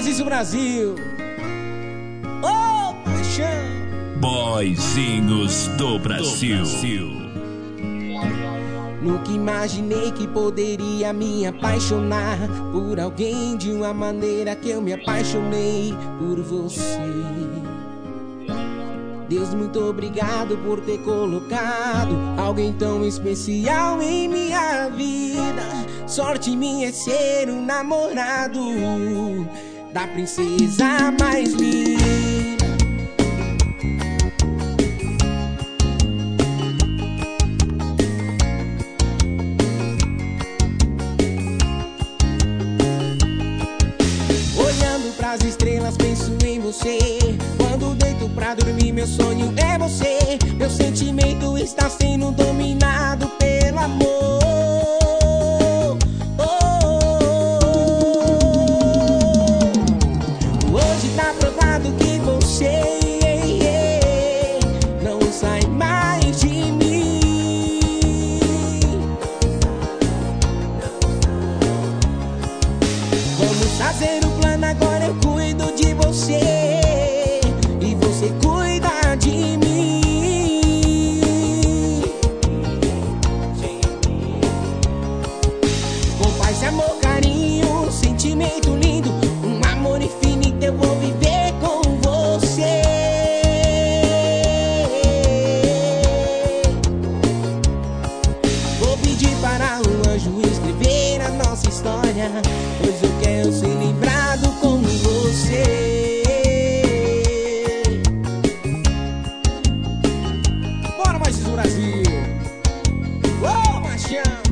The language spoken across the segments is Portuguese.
mais isso, Brasil. Oh, paixão. Boyzinhos do Brasil. Nunca imaginei que poderia me apaixonar por alguém de uma maneira que eu me apaixonei por você. Deus, muito obrigado por ter colocado alguém tão especial em minha vida. Sorte minha é ser o namorado da princesa mais linda. Olhando pras estrelas penso em você. Quando deito pra dormir meu sonho é você. Meu sentimento está sendo dominado pelo amor. Hoje tá provado que você não sai mais de mim. Vamos fazer o plano, agora eu cuido de você e você cuida de mim. Com paz, amor, carinho, sentimento lindo, um amor infinito eu vou viver com você. Vou pedir para um anjo escrever a nossa história, pois eu quero ser lembrado como você. Bora mais isso, Brasil. Oh, machão.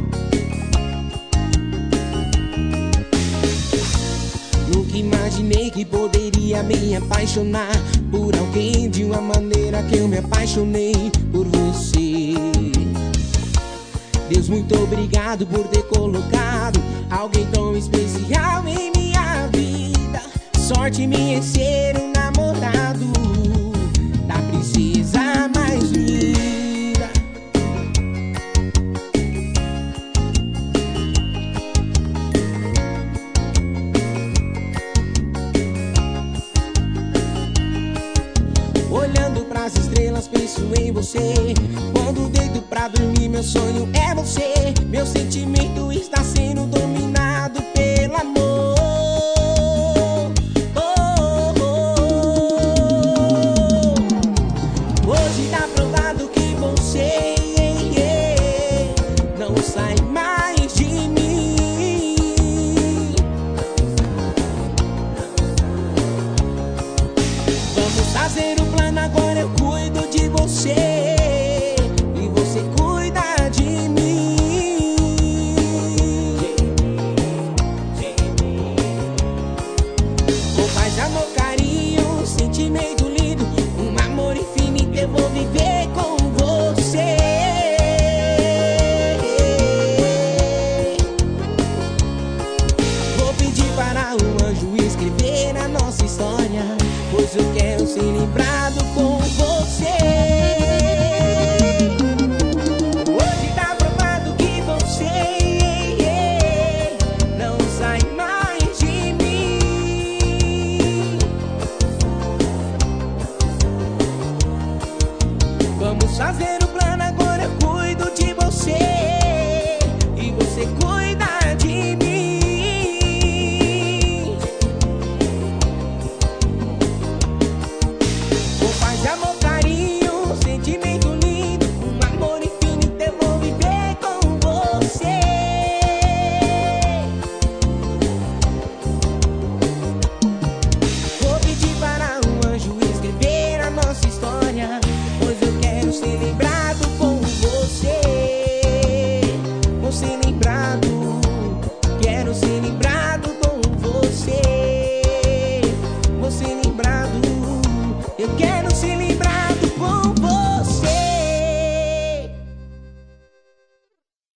Nunca imaginei que poderia me apaixonar por alguém de uma maneira que eu me apaixonei por você. Deus, muito obrigado por ter colocado alguém tão especial em minha vida. Sorte minha é ser um namorado da princesa mais linda. Olhando pras estrelas penso em você. Quando deito pra dormir meu sonho é você. Meu sentimento está sendo dominado